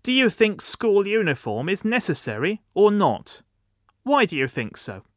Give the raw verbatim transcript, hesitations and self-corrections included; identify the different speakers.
Speaker 1: Do you think school uniform is necessary or not? Why do you think so?